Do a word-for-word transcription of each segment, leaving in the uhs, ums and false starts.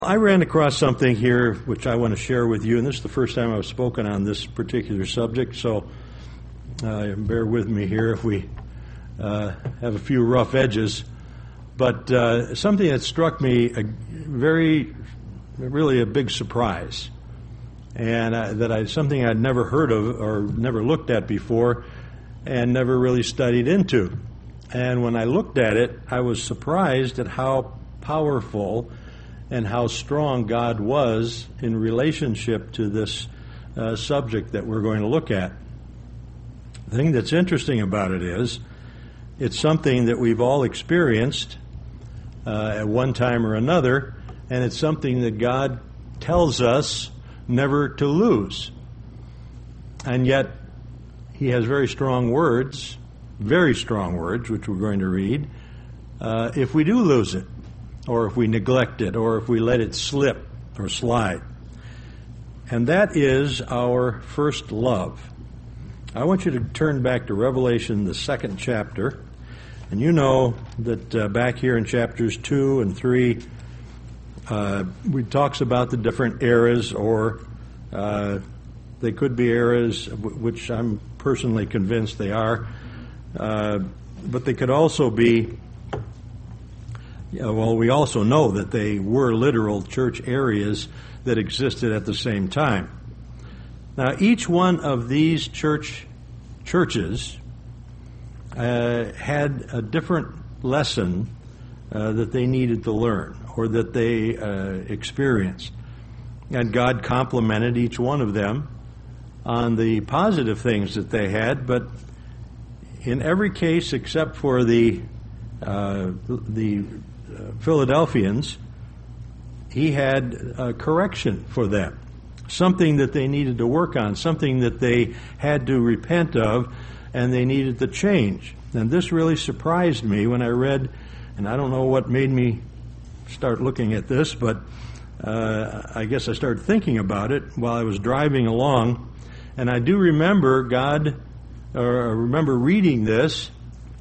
I ran across something here which I want to share with you, and this is the first time I've spoken on this particular subject, so uh, bear with me here if we uh, have a few rough edges. But uh, something that struck me a very, really a big surprise, and uh, that I something I'd never heard of or never looked at before, and never really studied into. And when I looked at it, I was surprised at how powerful and how strong God was in relationship to this uh, subject that we're going to look at. The thing that's interesting about it is, it's something that we've all experienced uh, at one time or another, and it's something that God tells us never to lose. And yet, He has very strong words, very strong words, which we're going to read, uh, if we do lose it, or if we neglect it, or if we let it slip or slide. And that is our first love. I want you to turn back to Revelation, the second chapter. And you know that uh, back here in chapters two and three, uh, we talks about the different eras, or uh, they could be eras, which I'm personally convinced they are, uh, but they could also be Yeah, well, we also know that they were literal church areas that existed at the same time. Now, each one of these church churches uh, had a different lesson uh, that they needed to learn, or that they uh, experienced. And God complimented each one of them on the positive things that they had, but in every case except for the uh, the Uh, Philadelphians, he had a correction for them, something that they needed to work on, something that they had to repent of, and they needed to change. And this really surprised me when I read, and I don't know what made me start looking at this, but uh, I guess I started thinking about it while I was driving along, and I do remember God, or I remember reading this.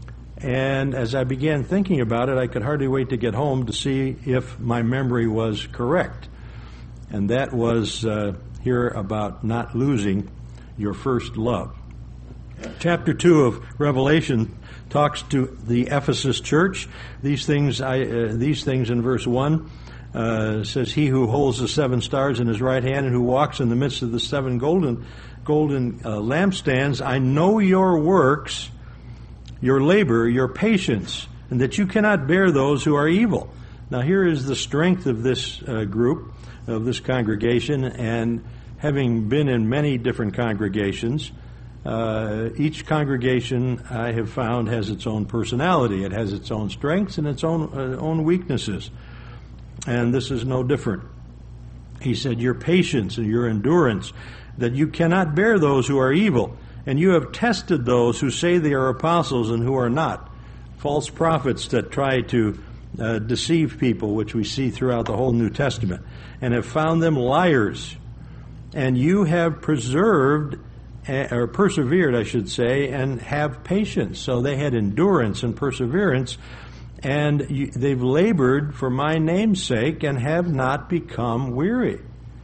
And as I began thinking about it, I could hardly wait to get home to see if my memory was correct. And that was uh, here about not losing your first love. Chapter two of Revelation talks to the Ephesus church. These things, I, uh, these things in verse one uh, says, "He who holds the seven stars in his right hand and who walks in the midst of the seven golden golden uh, lampstands, I know your works, your labor, your patience, and that you cannot bear those who are evil." Now here is the strength of this uh, group, of this congregation, and having been in many different congregations, uh, each congregation I have found has its own personality. It has its own strengths and its own uh, own weaknesses. And this is no different. He said, your patience and your endurance, that you cannot bear those who are evil. And you have tested those who say they are apostles and who are not, false prophets that try to uh, deceive people, which we see throughout the whole New Testament, and have found them liars. And you have preserved, or persevered, I should say, and have patience. So they had endurance and perseverance, and you, they've labored for my name's sake and have not become weary.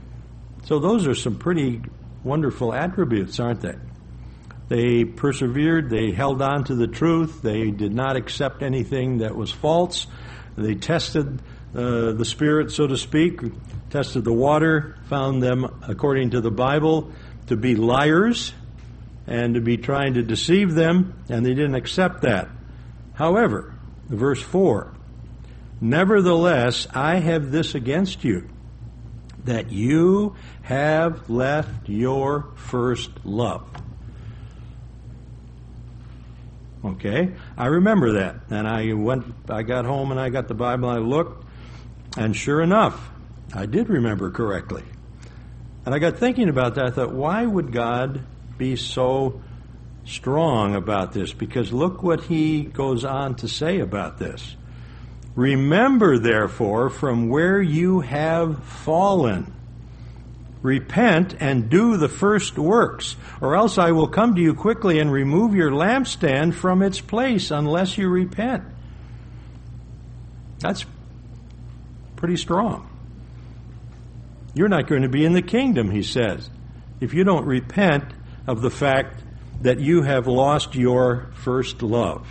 So those are some pretty wonderful attributes, aren't they? They persevered, they held on to the truth, they did not accept anything that was false, they tested uh, the Spirit, so to speak, tested the water, found them, according to the Bible, to be liars and to be trying to deceive them, and they didn't accept that. However, verse four, "Nevertheless, I have this against you, that you have left your first love." Okay, I remember that, and I went. I got home and I got the Bible and I looked, and sure enough, I did remember correctly. And I got thinking about that. I thought, why would God be so strong about this? Because look what He goes on to say about this. "Remember, therefore, from where you have fallen. Repent and do the first works, or else I will come to you quickly and remove your lampstand from its place unless you repent." That's pretty strong. you're not going to be in the kingdom, he says, if you don't repent of the fact that you have lost your first love.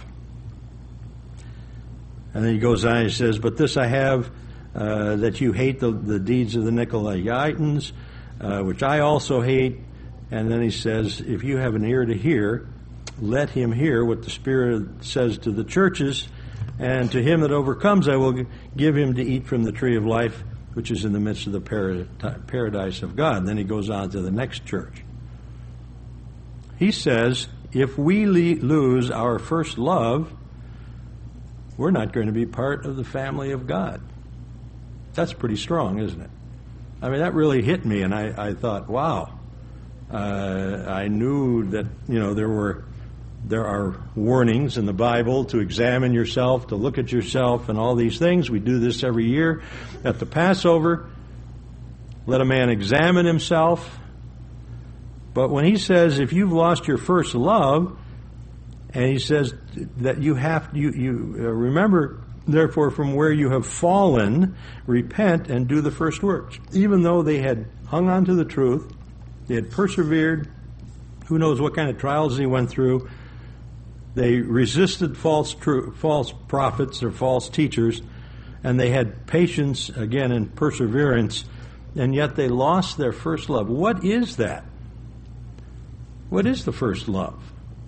And then he goes on and he says, but this I have, uh, that you hate the, the deeds of the Nicolaitans, uh, which I also hate. And then he says, if you have an ear to hear, let him hear what the Spirit says to the churches. And to him that overcomes, I will give him to eat from the tree of life, which is in the midst of the paradise of God. And then he goes on to the next church. He says, if we lose our first love, we're not going to be part of the family of God. That's pretty strong, isn't it? I mean, that really hit me, and I, I thought, wow. Uh, I knew that, you know, there were there are warnings in the Bible to examine yourself, to look at yourself, and all these things. We do this every year at the Passover. Let a man examine himself. But when he says, if you've lost your first love, and he says that you have, you, you uh, remember, therefore, from where you have fallen, repent and do the first works. Even though they had hung on to the truth, they had persevered, who knows what kind of trials they went through, they resisted false tru- false prophets or false teachers, and they had patience, again, and perseverance, and yet they lost their first love. What is that? What is the first love?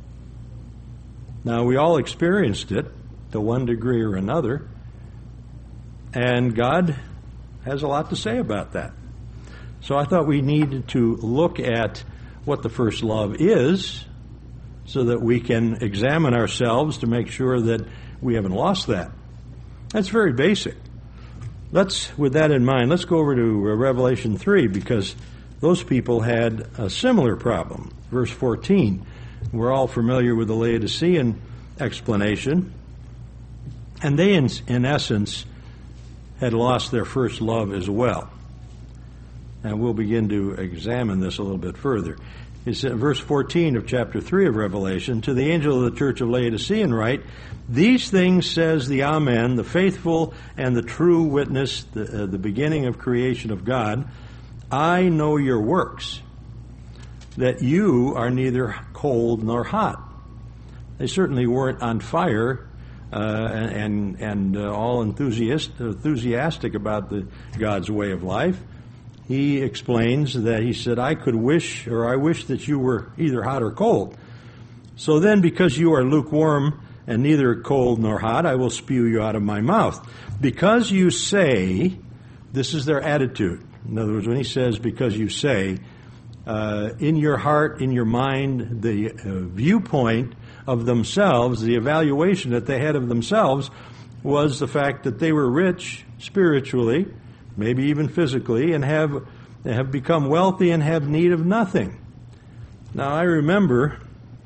Now, we all experienced it to one degree or another, and God has a lot to say about that. So I thought we needed to look at what the first love is so that we can examine ourselves to make sure that we haven't lost that. That's very basic. Let's, with that in mind, let's go over to Revelation three, because those people had a similar problem. Verse fourteen. We're all familiar with the Laodicean explanation. And they, in, in essence, had lost their first love as well. And we'll begin to examine this a little bit further. It's in verse fourteen of chapter three of Revelation. To the angel of the church of Laodicean write, these things says the Amen, the faithful and the true witness, the, uh, the beginning of creation of God. I know your works, that you are neither cold nor hot. They certainly weren't on fire uh, and and uh, all enthusiast, enthusiastic about the God's way of life. He explains that he said, I could wish, or I wish that you were either hot or cold. So then, because you are lukewarm and neither cold nor hot, I will spew you out of my mouth. Because you say, this is their attitude. In other words, when he says, because you say, uh, in your heart, in your mind, the uh, viewpoint of themselves, the evaluation that they had of themselves was the fact that they were rich spiritually, maybe even physically, and have have become wealthy and have need of nothing. Now, I remember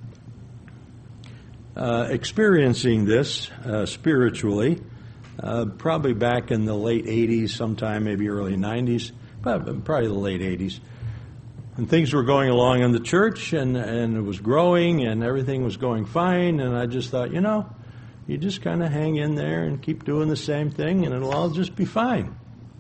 uh, experiencing this uh, spiritually, uh, probably back in the late eighties, sometime maybe early nineties, but probably the late eighties. And things were going along in the church, and, and it was growing, and everything was going fine, and I just thought, you know, you just kind of hang in there and keep doing the same thing, and it'll all just be fine.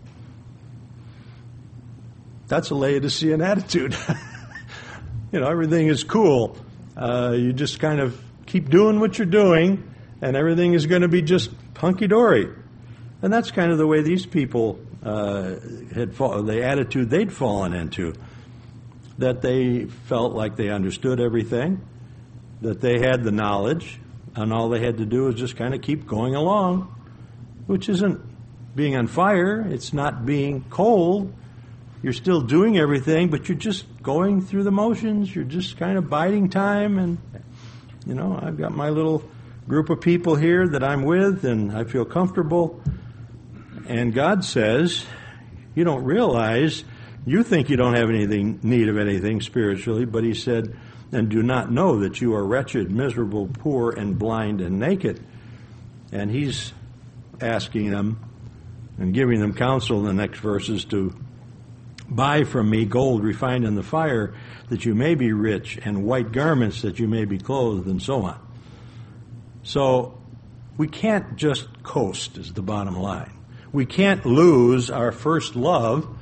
That's a Laodicean attitude. You know, everything is cool. Uh, you just kind of keep doing what you're doing, and everything is going to be just hunky-dory. And that's kind of the way these people uh, had fall, the attitude they'd fallen into, that they felt like they understood everything, that they had the knowledge, and all they had to do was just kind of keep going along, which isn't being on fire. It's not being cold. You're still doing everything, but you're just going through the motions. You're just kind of biding time. And, you know, I've got my little group of people here that I'm with, and I feel comfortable. And God says, you don't realize, you think you don't have anything need of anything spiritually, but he said, and do not know that you are wretched, miserable, poor, and blind, and naked. And he's asking them and giving them counsel in the next verses to buy from me gold refined in the fire, that you may be rich, and white garments, that you may be clothed, and so on. So we can't just coast, is the bottom line. We can't lose our first love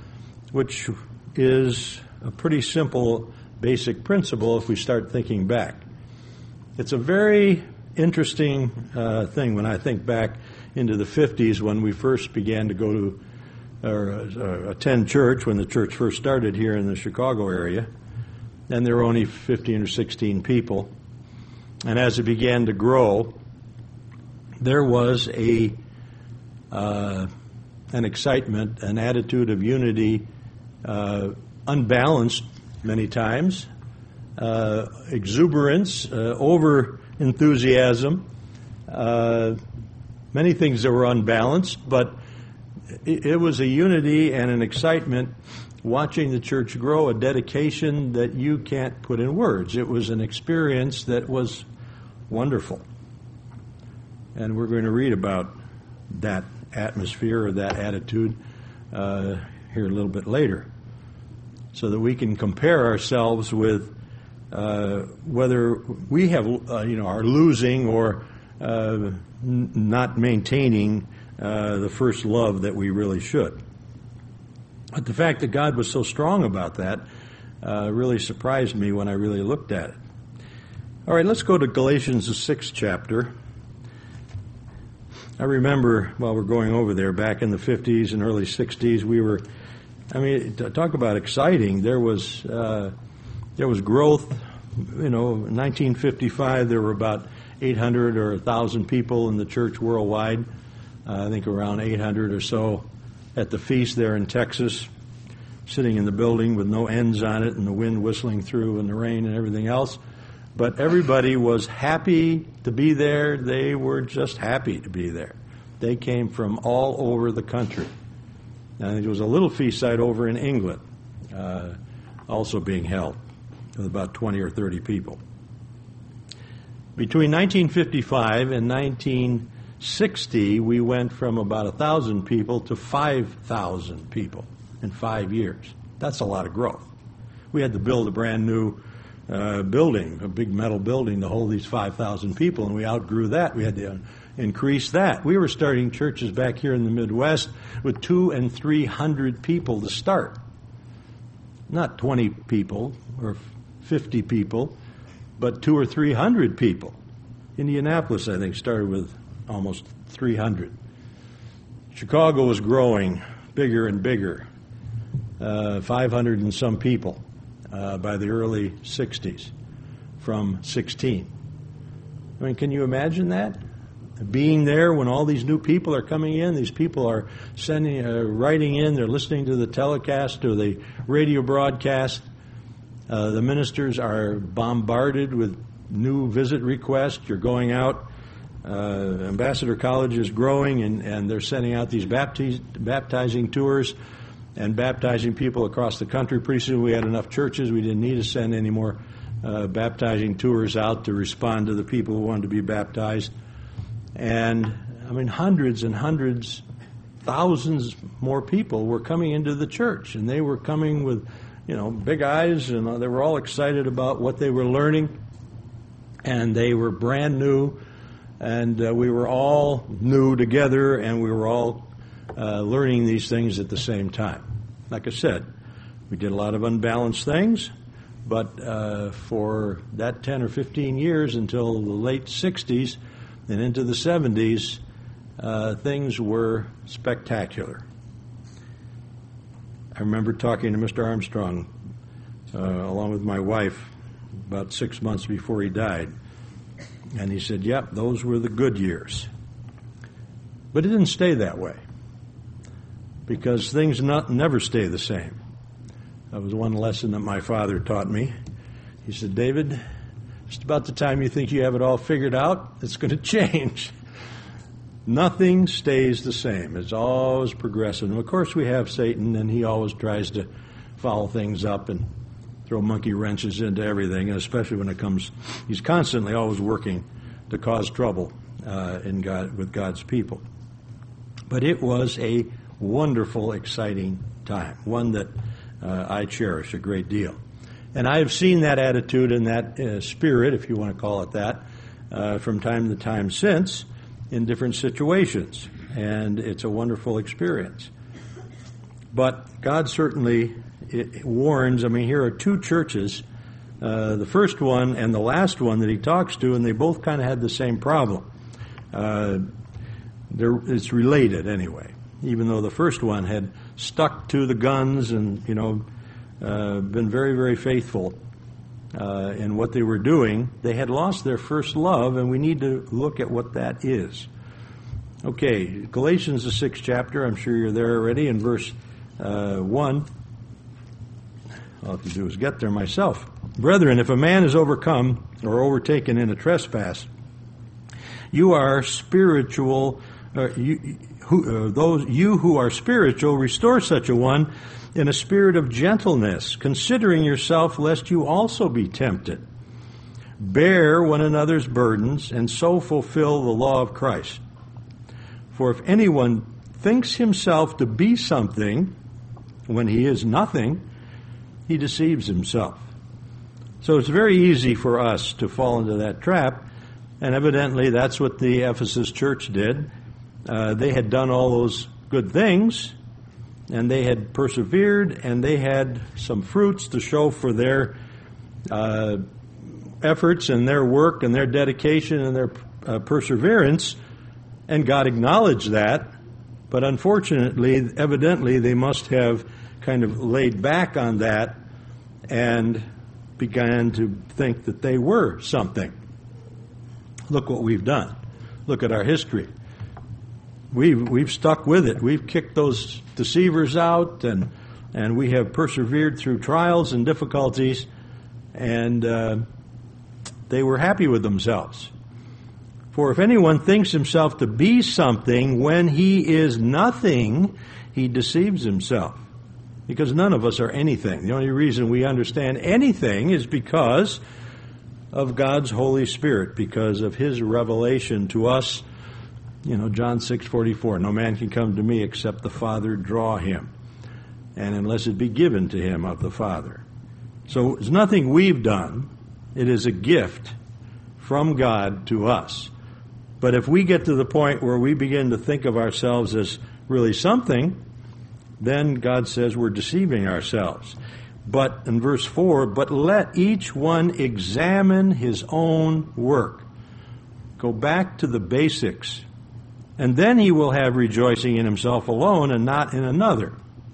which is a pretty simple basic principle if we start thinking back. It's a very interesting uh, thing when I think back into the fifties when we first began to go to or uh, attend church, when the church first started here in the Chicago area, and there were only fifteen or sixteen people. And as it began to grow, there was a uh, an excitement, an attitude of unity, uh, unbalanced many times, uh, exuberance, uh, over enthusiasm, uh, many things that were unbalanced, but it, it was a unity and an excitement watching the church grow, a dedication that you can't put in words. It was an experience that was wonderful. And we're going to read about that atmosphere or that attitude uh, here a little bit later, so that we can compare ourselves with uh, whether we have, uh, you know, are losing or uh, n- not maintaining uh, the first love that we really should. But the fact that God was so strong about that uh, really surprised me when I really looked at it. All right, let's go to Galatians, the sixth chapter. I remember while we're going over there, back in the fifties and early sixties, we were, I mean, talk about exciting. There was uh, there was growth. You know, in nineteen fifty-five, there were about eight hundred or one thousand people in the church worldwide. Uh, I think around eight hundred or so at the feast there in Texas, sitting in the building with no ends on it and the wind whistling through and the rain and everything else. But everybody was happy to be there. They were just happy to be there. They came from all over the country. And there was a little feast site over in England, uh, also being held, with about twenty or thirty people. Between nineteen fifty-five and nineteen sixty, we went from about one thousand people to five thousand people in five years. That's a lot of growth. We had to build a brand new uh, building, a big metal building to hold these five thousand people, and we outgrew that. We had to increase that. We were starting churches back here in the Midwest with two and three hundred people to start. Not twenty people or fifty people, but two or three hundred people. Indianapolis, I think, started with almost three hundred. Chicago was growing bigger and bigger, uh, five hundred and some people uh, by the early sixties from sixteen. I mean, can you imagine that? Being there when all these new people are coming in, these people are sending, uh, writing in, they're listening to the telecast or the radio broadcast. Uh, the ministers are bombarded with new visit requests. You're going out. Uh, Ambassador College is growing, and, and they're sending out these baptiz- baptizing tours and baptizing people across the country. Pretty soon we had enough churches. We didn't need to send any more uh, baptizing tours out to respond to the people who wanted to be baptized. And, I mean, hundreds and hundreds, thousands more people were coming into the church, and they were coming with, you know, big eyes, and they were all excited about what they were learning, and they were brand new. And uh, we were all new together, and we were all uh, learning these things at the same time. Like I said, we did a lot of unbalanced things, but uh, for that ten or fifteen years until the late sixties and into the seventies, uh, things were spectacular. I remember talking to Mister Armstrong, uh, along with my wife, about six months before he died. And he said, yep, those were the good years. But it didn't stay that way, because things not, never stay the same. That was one lesson that my father taught me. He said, David, just about the time you think you have it all figured out, it's going to change. Nothing stays the same. It's always progressive. And of course we have Satan, and he always tries to foul things up and throw monkey wrenches into everything, and especially when it comes, he's constantly always working to cause trouble uh, in God, with God's people. But it was a wonderful, exciting time, one that uh, I cherish a great deal. And I have seen that attitude and that uh, spirit, if you want to call it that, uh, from time to time since in different situations, and it's a wonderful experience. But God certainly it warns. I mean, here are two churches, uh, the first one and the last one that he talks to, and they both kind of had the same problem. Uh, it's related anyway, even though the first one had stuck to the guns and, you know, uh, been very, very faithful uh, in what they were doing. They had lost their first love, and we need to look at what that is. Okay, Galatians, the sixth chapter, I'm sure you're there already, in verse uh, one. All I have to do is get there myself. Brethren, if a man is overcome or overtaken in a trespass, you are spiritual, uh, you, who, uh, those you who are spiritual, restore such a one in a spirit of gentleness, considering yourself, lest you also be tempted. Bear one another's burdens, and so fulfill the law of Christ. For if anyone thinks himself to be something when he is nothing, he deceives himself. So it's very easy for us to fall into that trap, and evidently that's what the Ephesus church did. Uh, they had done all those good things, and they had persevered, and they had some fruits to show for their uh, efforts and their work and their dedication and their uh, perseverance, and God acknowledged that. But unfortunately, evidently, they must have kind of laid back on that and began to think that they were something. Look what we've done. Look at our history. We've, we've stuck with it. We've kicked those deceivers out, and and we have persevered through trials and difficulties, and uh, they were happy with themselves. For if anyone thinks himself to be something when he is nothing, he deceives himself. Because none of us are anything. The only reason we understand anything is because of God's Holy Spirit, because of His revelation to us. You know, John six forty-four, no man can come to me except the Father draw him, and unless it be given to him of the Father. So it's nothing we've done. It is a gift from God to us. But if we get to the point where we begin to think of ourselves as really something, then God says we're deceiving ourselves. But in verse four, but let each one examine his own work. Go back to the basics. And then he will have rejoicing in himself alone and not in another.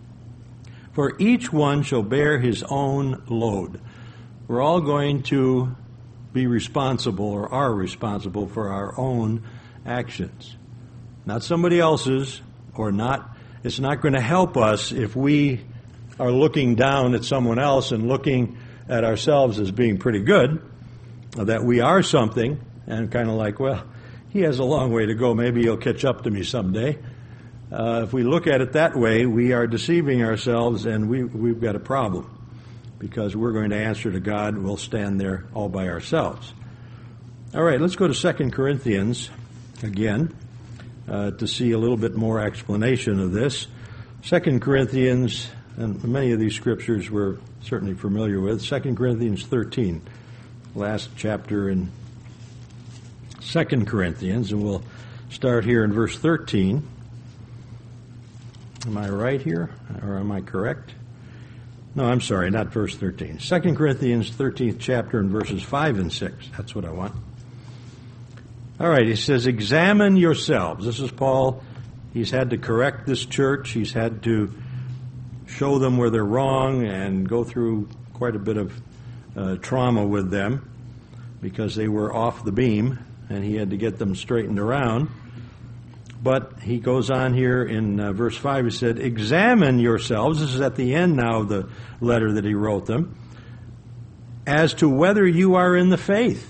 For each one shall bear his own load. We're all going to be responsible or are responsible for our own actions. Not somebody else's, or not. It's not going to help us if we are looking down at someone else and looking at ourselves as being pretty good, that we are something, and kind of like, well, he has a long way to go. Maybe he'll catch up to me someday. Uh, if we look at it that way, we are deceiving ourselves, and we, we've got a problem, because we're going to answer to God. We'll stand there all by ourselves. All right, let's go to Second Corinthians again uh, to see a little bit more explanation of this. Second Corinthians, and many of these scriptures we're certainly familiar with. Second Corinthians thirteen, last chapter in Second Corinthians, and we'll start here in verse thirteen. Am I right here, or am I correct? No, I'm sorry, not verse thirteen. Second Corinthians thirteenth chapter and verses five and six. That's what I want. All right, he says, examine yourselves. This is Paul. He's had to correct this church. He's had to show them where they're wrong and go through quite a bit of uh, trauma with them because they were off the beam, and he had to get them straightened around. But he goes on here in uh, verse five, he said, examine yourselves. This is at the end now of the letter that he wrote them. As to whether you are in the faith.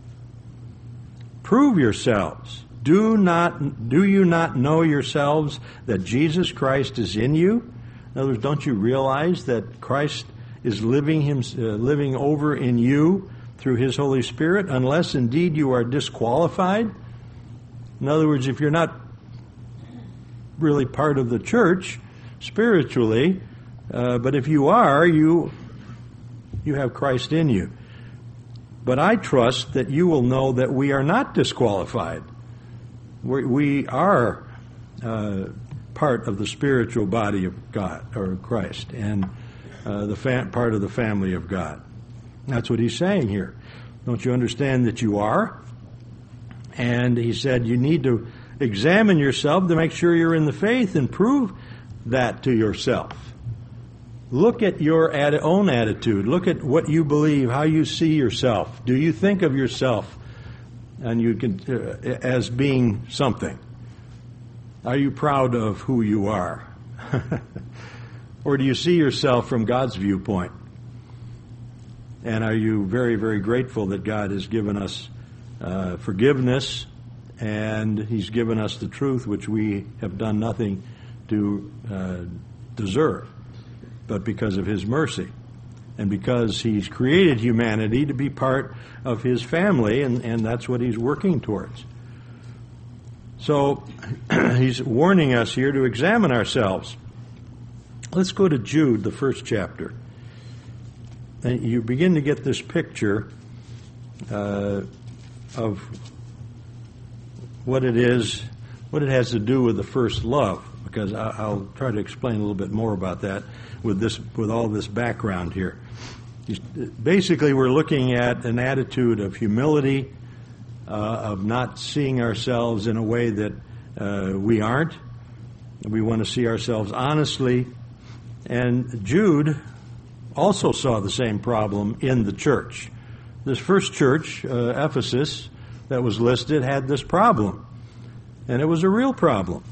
Prove yourselves. Do not, do you not know yourselves that Jesus Christ is in you? In other words, don't you realize that Christ is living him, uh, living over in you through His Holy Spirit, unless indeed you are disqualified? In other words, if you're not really part of the church spiritually, uh, but if you are, you you have Christ in you. But I trust that you will know that we are not disqualified. We, we are uh, part of the spiritual body of God, or Christ, and uh, the fam- part of the family of God. That's what he's saying here. Don't you understand that you are? And he said you need to examine yourself to make sure you're in the faith and prove that to yourself. Look at your ad- own attitude. Look at what you believe, how you see yourself. Do you think of yourself and you can, uh, as being something? Are you proud of who you are? Or do you see yourself from God's viewpoint? And are you very, very grateful that God has given us uh, forgiveness, and he's given us the truth which we have done nothing to uh, deserve, but because of his mercy, and because he's created humanity to be part of his family, and, and that's what he's working towards. So he's warning us here to examine ourselves. Let's go to Jude, the first chapter. And you begin to get this picture uh, of what it is, what it has to do with the first love, because I'll try to explain a little bit more about that with this, with all this background here. Basically, we're looking at an attitude of humility, uh, of not seeing ourselves in a way that uh, we aren't. We want to see ourselves honestly. And Jude also saw the same problem in the church. This first church, uh, Ephesus, that was listed, had this problem. And it was a real problem.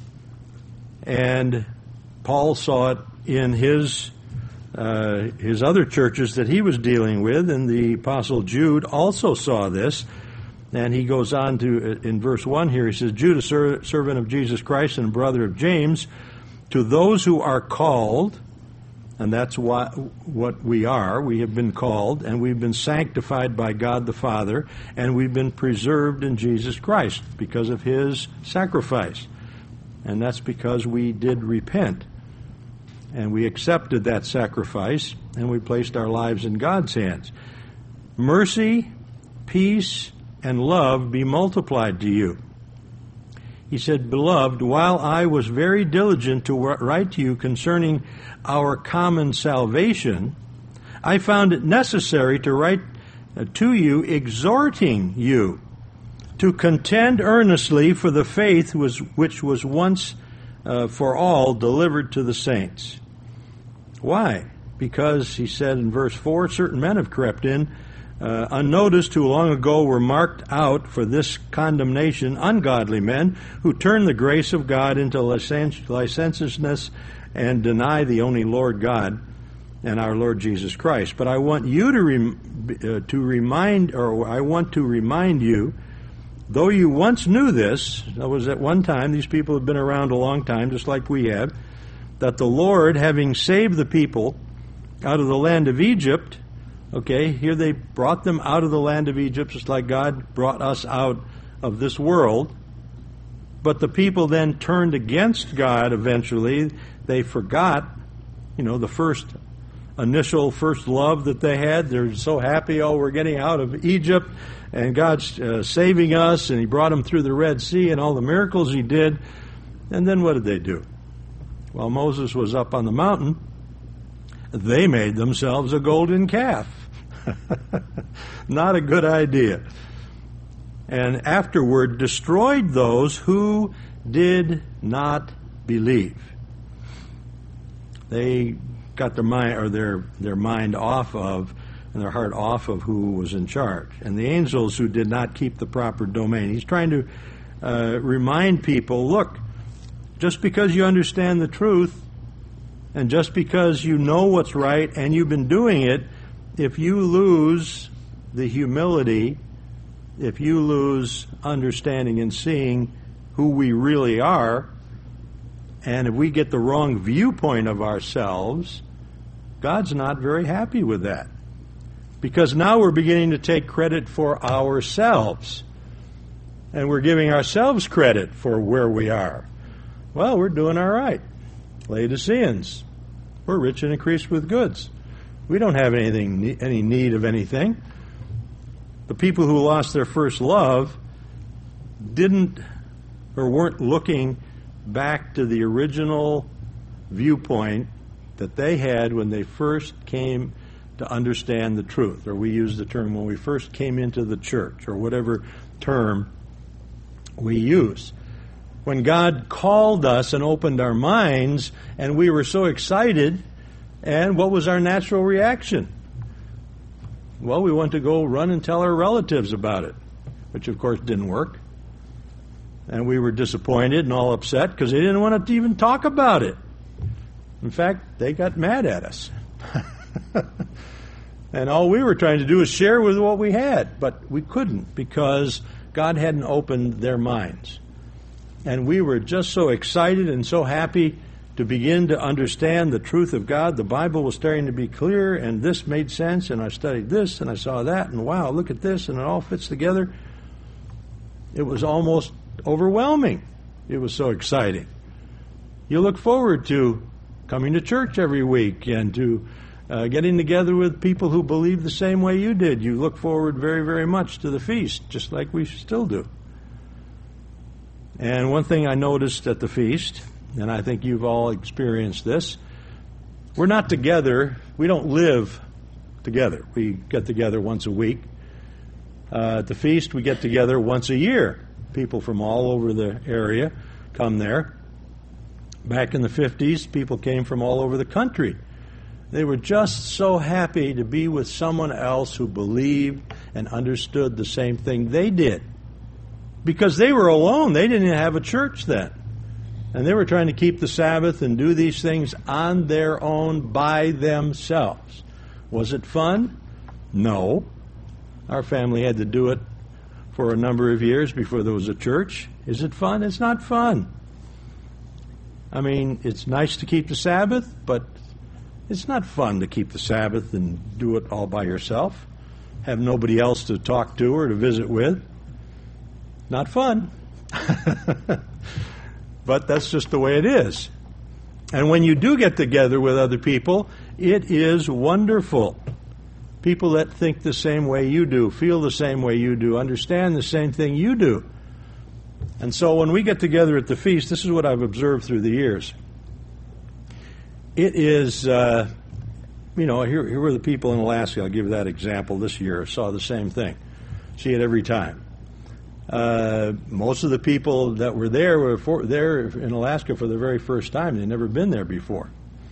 And Paul saw it in his uh, his other churches that he was dealing with, and the Apostle Jude also saw this. And he goes on to, in verse one here, he says, Jude, a ser- servant of Jesus Christ and brother of James, to those who are called, and that's what, what we are. We have been called, and we've been sanctified by God the Father, and we've been preserved in Jesus Christ because of his sacrifice. And that's because we did repent. And we accepted that sacrifice, and we placed our lives in God's hands. Mercy, peace, and love be multiplied to you. He said, Beloved, while I was very diligent to write to you concerning our common salvation, I found it necessary to write to you, exhorting you to contend earnestly for the faith was, which was once uh, for all delivered to the saints. Why? Because, he said in verse four, certain men have crept in, Uh, unnoticed, who long ago were marked out for this condemnation, ungodly men who turn the grace of God into licen- licentiousness and deny the only Lord God and our Lord Jesus Christ. But I want you to rem- uh, to remind, or I want to remind you, though you once knew this, that was at one time, these people have been around a long time, just like we have, that the Lord, having saved the people out of the land of Egypt. Okay, here they brought them out of the land of Egypt, just like God brought us out of this world. But the people then turned against God eventually. They forgot, you know, the first initial first love that they had. They're so happy, oh, we're getting out of Egypt, and God's uh, saving us, and he brought them through the Red Sea and all the miracles he did. And then what did they do? While Moses was up on the mountain, they made themselves a golden calf. Not a good idea. And afterward destroyed those who did not believe. They got their mind or their their mind off of and their heart off of who was in charge. And the angels who did not keep the proper domain. He's trying to uh, remind people, look, just because you understand the truth and just because you know what's right and you've been doing it, if you lose the humility, if you lose understanding and seeing who we really are, and if we get the wrong viewpoint of ourselves, God's not very happy with that. Because now we're beginning to take credit for ourselves. And we're giving ourselves credit for where we are. Well, we're doing all right. Laodiceans, we're rich and increased with goods. We don't have anything, any need of anything. The people who lost their first love didn't or weren't looking back to the original viewpoint that they had when they first came to understand the truth, or we use the term when we first came into the church, or whatever term we use. When God called us and opened our minds, and we were so excited, and what was our natural reaction? Well, we wanted to go run and tell our relatives about it, which of course didn't work. And we were disappointed and all upset because they didn't want to even talk about it. In fact, they got mad at us. And all we were trying to do was share with what we had, but we couldn't because God hadn't opened their minds. And we were just so excited and so happy to begin to understand the truth of God. The Bible was starting to be clear, and this made sense, and I studied this, and I saw that, and wow, look at this, and it all fits together. It was almost overwhelming. It was so exciting. You look forward to coming to church every week and to uh, getting together with people who believe the same way you did. You look forward very, very much to the feast, just like we still do. And one thing I noticed at the feast, and I think you've all experienced this, we're not together. We don't live together. We get together once a week. Uh, at the feast, we get together once a year. People from all over the area come there. Back in the fifties, people came from all over the country. They were just so happy to be with someone else who believed and understood the same thing they did. Because they were alone. They didn't have a church then. And they were trying to keep the Sabbath and do these things on their own by themselves. Was it fun? No. Our family had to do it for a number of years before there was a church. Is it fun? It's not fun. I mean, it's nice to keep the Sabbath, but it's not fun to keep the Sabbath and do it all by yourself. Have nobody else to talk to or to visit with. Not fun. But that's just the way it is. And when you do get together with other people, it is wonderful. People that think the same way you do, feel the same way you do, understand the same thing you do. And so when we get together at the feast, this is what I've observed through the years. It is, uh, you know, here, here were the people in Alaska. I'll give that example this year. Saw the same thing. See it every time. Uh, most of the people that were there were for, there in Alaska for the very first time. They'd never been there before.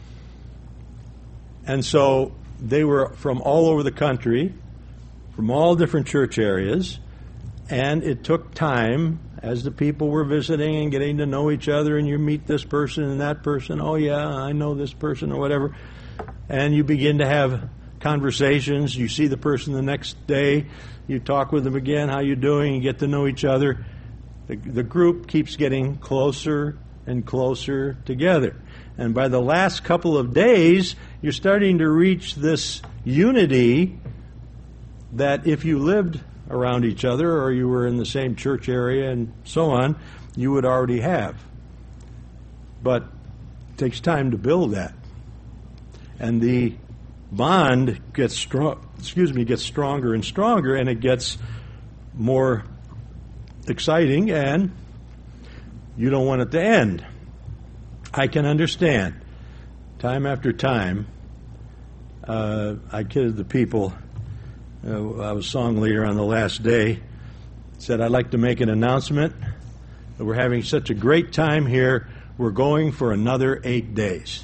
And so they were from all over the country, from all different church areas, and it took time as the people were visiting and getting to know each other, and you meet this person and that person. Oh, yeah, I know this person or whatever. And you begin to have conversations. You see the person the next day. You talk with them again. How you doing? You get to know each other. The, the group keeps getting closer and closer together. And by the last couple of days, you're starting to reach this unity that if you lived around each other or you were in the same church area and so on, you would already have. But it takes time to build that. And the bond gets strong, excuse me, gets stronger and stronger, and it gets more exciting, and you don't want it to end. I can understand. Time after time, uh, I kidded the people. Uh, I was song leader on the last day. Said, I'd like to make an announcement that we're having such a great time here. We're going for another eight days.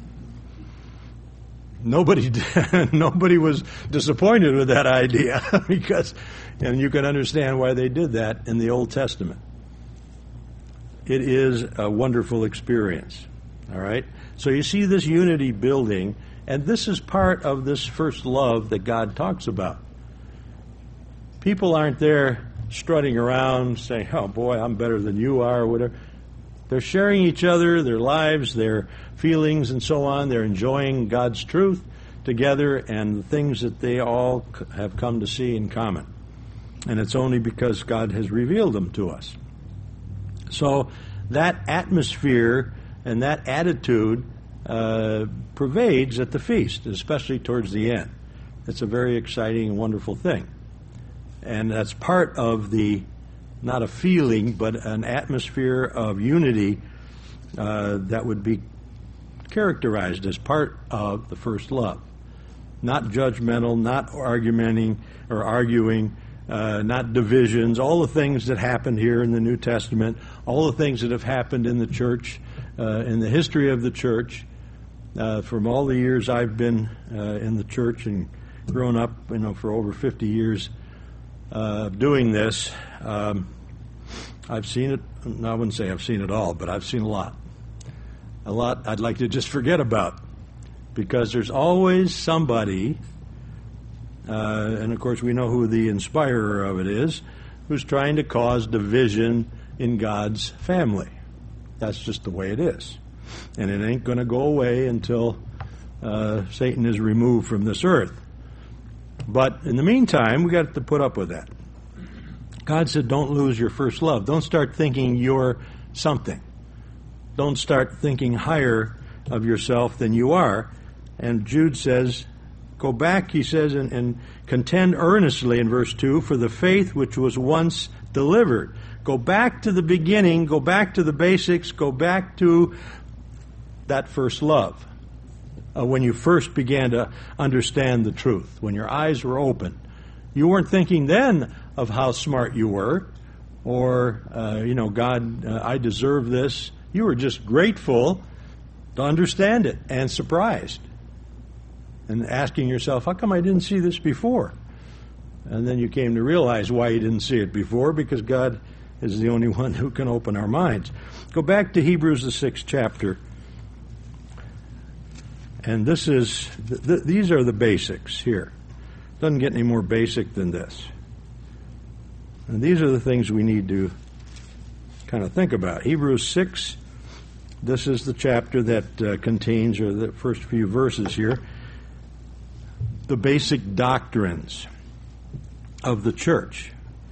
Nobody, nobody was disappointed with that idea because, and you can understand why they did that in the Old Testament. It is a wonderful experience. All right? So you see this unity building, and this is part of this first love that God talks about. People aren't there strutting around saying, oh boy, I'm better than you are, or whatever. They're sharing each other, their lives, their feelings, and so on. They're enjoying God's truth together and the things that they all have come to see in common. And it's only because God has revealed them to us. So that atmosphere and that attitude uh, pervades at the feast, especially towards the end. It's a very exciting and wonderful thing. And that's part of the, not a feeling, but an atmosphere of unity uh, that would be characterized as part of the first love. Not judgmental, not argumenting or arguing, uh, not divisions, all the things that happened here in the New Testament, all the things that have happened in the church, uh, in the history of the church. Uh, from all the years I've been uh, in the church and grown up, you know, for over fifty years uh, doing this, um, I've seen it. I wouldn't say I've seen it all, but I've seen a lot. A lot I'd like to just forget about, because there's always somebody, uh, and of course we know who the inspirer of it is, who's trying to cause division in God's family. That's just the way it is. And it ain't going to go away until uh, Satan is removed from this earth. But in the meantime, we got to put up with that. God said, don't lose your first love. Don't start thinking you're something. Don't start thinking higher of yourself than you are. And Jude says, go back, he says, and, and contend earnestly in verse two for the faith which was once delivered. Go back to the beginning, go back to the basics, go back to that first love, uh, when you first began to understand the truth, when your eyes were open. You weren't thinking then of how smart you were, or, uh, you know, God, uh, I deserve this. You were just grateful to understand it and surprised, and asking yourself, how come I didn't see this before? And then you came to realize why you didn't see it before, because God is the only one who can open our minds. Go back to Hebrews, the sixth chapter. And this is, th- th- these are the basics here. Doesn't get any more basic than this. And these are the things we need to kind of think about. Hebrews six, this is the chapter that uh, contains, or the first few verses here, the basic doctrines of the church.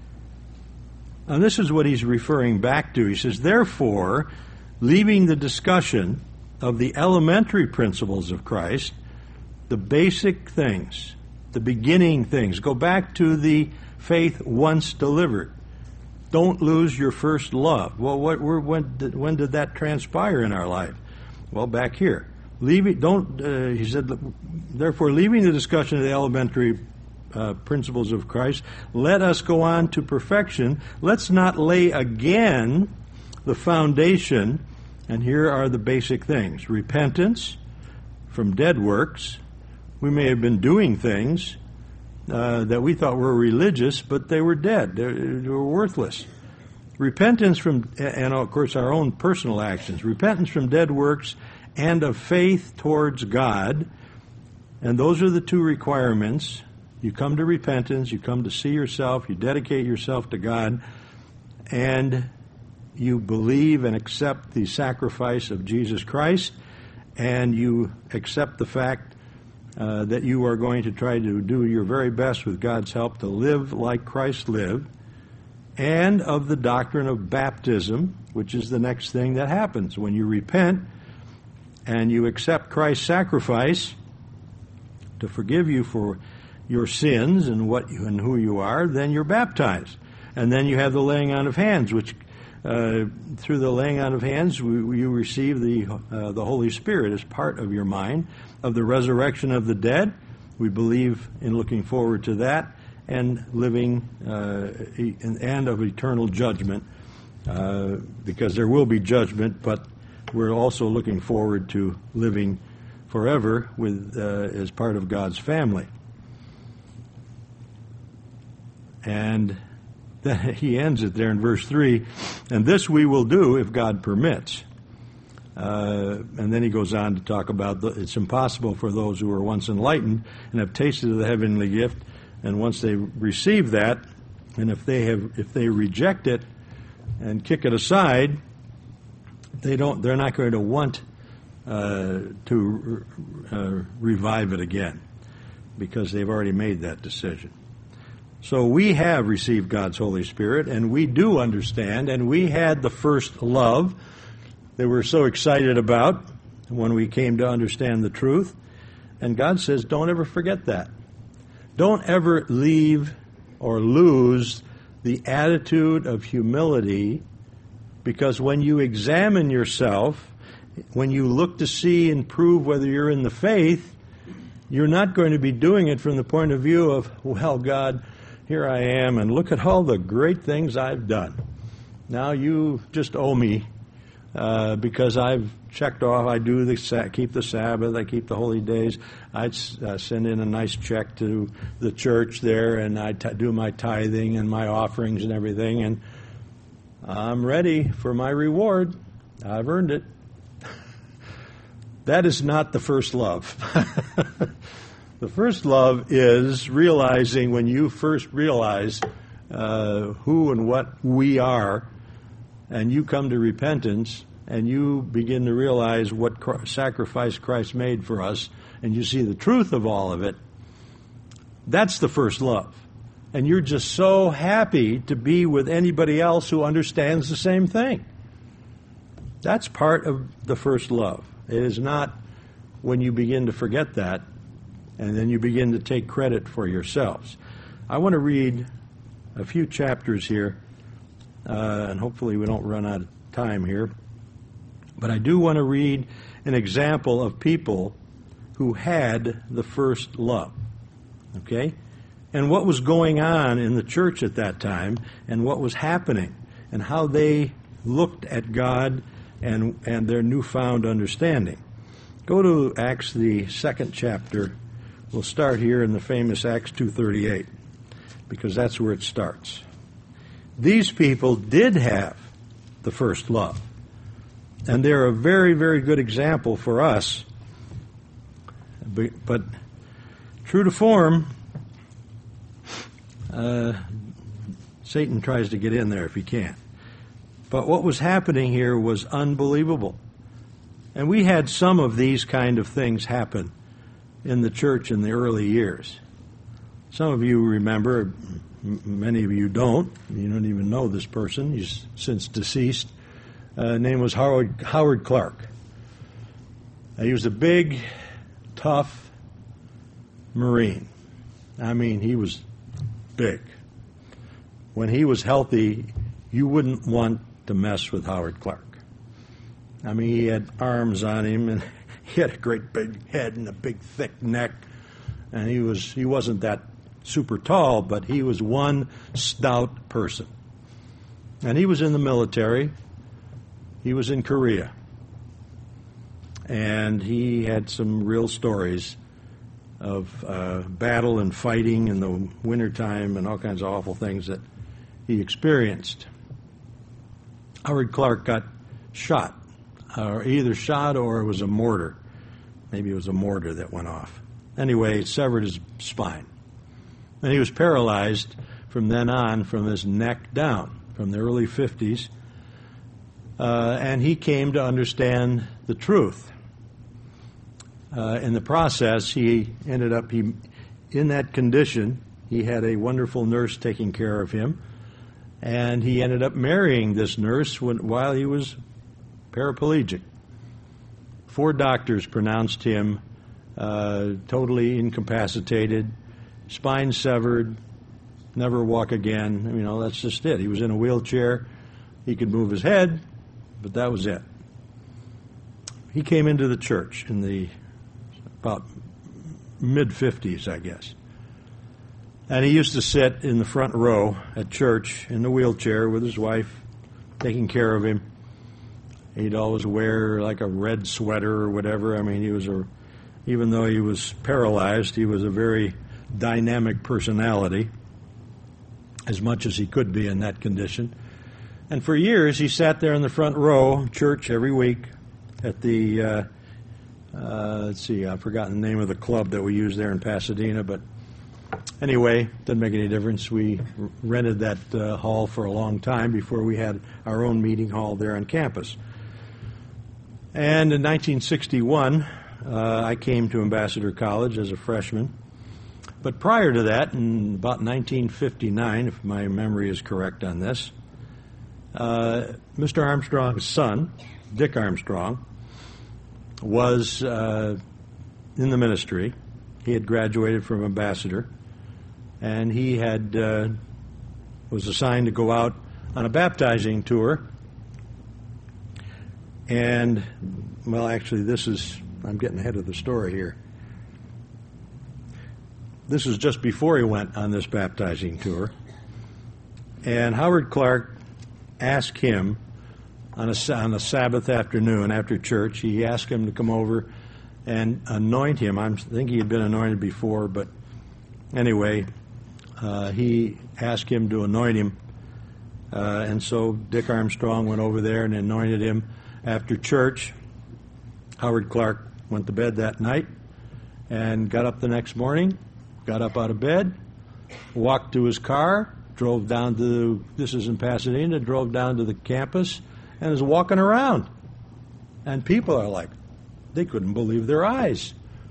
And this is what he's referring back to. He says, therefore, leaving the discussion of the elementary principles of Christ, the basic things, the beginning things. Go back to the faith once delivered. Don't lose your first love. Well, what, when, did, when did that transpire in our life? Well, back here. Leaving, don't. Uh, he said, therefore, leaving the discussion of the elementary uh, principles of Christ, let us go on to perfection. Let's not lay again the foundation. And here are the basic things. Repentance from dead works. We may have been doing things uh, that we thought were religious, but they were dead. They, they were worthless. Repentance from, and of course our own personal actions. Repentance from dead works and of faith towards God. And those are the two requirements. You come to repentance, you come to see yourself, you dedicate yourself to God, and you believe and accept the sacrifice of Jesus Christ, and you accept the fact uh, that you are going to try to do your very best with God's help to live like Christ lived, and of the doctrine of baptism, which is the next thing that happens. When you repent and you accept Christ's sacrifice to forgive you for your sins and what you, and who you are, then you're baptized. And then you have the laying on of hands, which Uh, through the laying on of hands, we, you receive the uh, the Holy Spirit as part of your mind, of the resurrection of the dead. We believe in looking forward to that, and living uh, e- and of eternal judgment, uh, because there will be judgment, but we're also looking forward to living forever with uh, as part of God's family. And then he ends it there in verse three, and this we will do if God permits. Uh, and then he goes on to talk about the, it's impossible for those who were once enlightened and have tasted of the heavenly gift, and once they receive that, and if they have, if they reject it and kick it aside, they don't. They're not going to want uh, to uh, revive it again, because they've already made that decision. So we have received God's Holy Spirit, and we do understand, and we had the first love that we're so excited about when we came to understand the truth. And God says, don't ever forget that. Don't ever leave or lose the attitude of humility, because when you examine yourself when you look to see and prove whether you're in the faith, you're not going to be doing it from the point of view of, well, God, here I am, and look at all the great things I've done. Now you just owe me uh, because I've checked off. I do the keep the Sabbath. I keep the holy days. I uh, send in a nice check to the church there, and I t- do my tithing and my offerings and everything, and I'm ready for my reward. I've earned it. That is not the first love. The first love is realizing, when you first realize uh, who and what we are, and you come to repentance, and you begin to realize what Christ, sacrifice Christ made for us, and you see the truth of all of it, that's the first love. And you're just so happy to be with anybody else who understands the same thing. That's part of the first love. It is not when you begin to forget that, and then you begin to take credit for yourselves. I want to read a few chapters here, uh, and hopefully we don't run out of time here. But I do want to read an example of people who had the first love. Okay? And what was going on in the church at that time, and what was happening, and how they looked at God and, and their newfound understanding. Go to Acts, the second chapter. We'll start here in the famous Acts two thirty-eight, because that's where it starts. These people did have the first love, and they're a very, very good example for us. But, but true to form, uh, Satan tries to get in there if he can. But what was happening here was unbelievable. And we had some of these kind of things happen in the church in the early years. Some of you remember, m- many of you don't. You don't even know this person. He's since deceased. Uh, name was Howard, Howard Clark. Uh, he was a big, tough Marine. I mean, he was big. When he was healthy, you wouldn't want to mess with Howard Clark. I mean, he had arms on him, and he had a great big head and a big thick neck, and he was he wasn't that super tall, but he was one stout person. And he was in the military. He was in Korea. And he had some real stories of uh, battle and fighting in the wintertime and all kinds of awful things that he experienced. Howard Clark got shot, or either shot or it was a mortar. Maybe it was a mortar that went off. Anyway, it severed his spine. And he was paralyzed from then on, from his neck down, from the early fifties. Uh, and he came to understand the truth. Uh, in the process, he ended up, he, in that condition, he had a wonderful nurse taking care of him. And he ended up marrying this nurse when, while he was paraplegic. Four doctors pronounced him uh, totally incapacitated, spine severed, never walk again. You know, that's just it. He was in a wheelchair. He could move his head, but that was it. He came into the church in the about mid-fifties, I guess. And he used to sit in the front row at church in the wheelchair with his wife taking care of him. He'd always wear like a red sweater or whatever. I mean, he was a, even though he was paralyzed, he was a very dynamic personality, as much as he could be in that condition. And for years, he sat there in the front row, church every week, at the, uh, uh, let's see, I've forgotten the name of the club that we use there in Pasadena, but anyway, doesn't make any difference. We r- rented that uh, hall for a long time before we had our own meeting hall there on campus. And in nineteen sixty-one, uh, I came to Ambassador College as a freshman. But prior to that, in about nineteen fifty-nine, if my memory is correct on this, uh, Mister Armstrong's son, Dick Armstrong, was uh, in the ministry. He had graduated from Ambassador, and he had uh, was assigned to go out on a baptizing tour. And well, actually, this is, I'm getting ahead of the story here. This is just before he went on this baptizing tour. And Howard Clark asked him on a, on a Sabbath afternoon after church, he asked him to come over and anoint him. I think he had been anointed before, but anyway, uh, he asked him to anoint him. Uh, and so Dick Armstrong went over there and anointed him after church. Howard Clark went to bed that night and got up the next morning, got up out of bed, walked to his car, drove down to, this is in Pasadena, drove down to the campus, and is walking around. And people are like, they couldn't believe their eyes.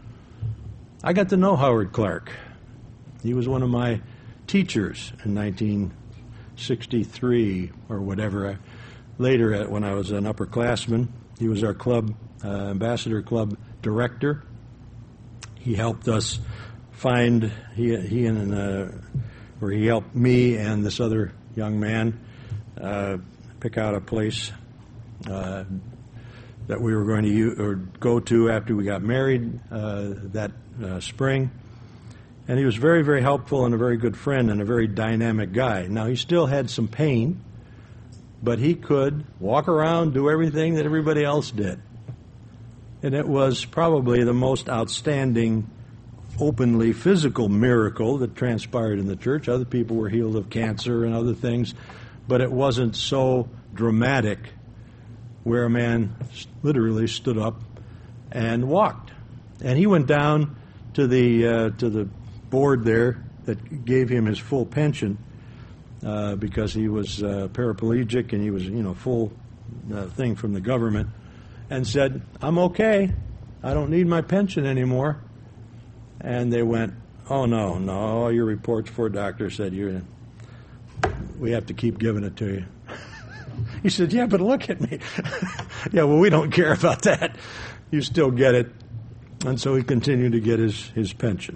I got to know Howard Clark. He was one of my teachers in nineteen sixty-three or whatever. Later, when I was an upperclassman, he was our club, uh, ambassador club director. He helped us find, he, he and, uh, or he helped me and this other young man uh, pick out a place uh, that we were going to use, or go to after we got married uh, that uh, spring. And he was very, very helpful and a very good friend and a very dynamic guy. Now, he still had some pain, but he could walk around, do everything that everybody else did. And it was probably the most outstanding, openly physical miracle that transpired in the church. Other people were healed of cancer and other things, but it wasn't so dramatic where a man literally stood up and walked. And he went down to the uh, to the board there that gave him his full pension uh, because he was uh, paraplegic and he was, you know, full uh, thing from the government, and said, "I'm okay. I don't need my pension anymore." And they went, "Oh, no, no, all your reports for doctor said you're, we have to keep giving it to you." He said, "Yeah, but look at me." "Yeah, well, we don't care about that. You still get it." And so he continued to get his, his pension.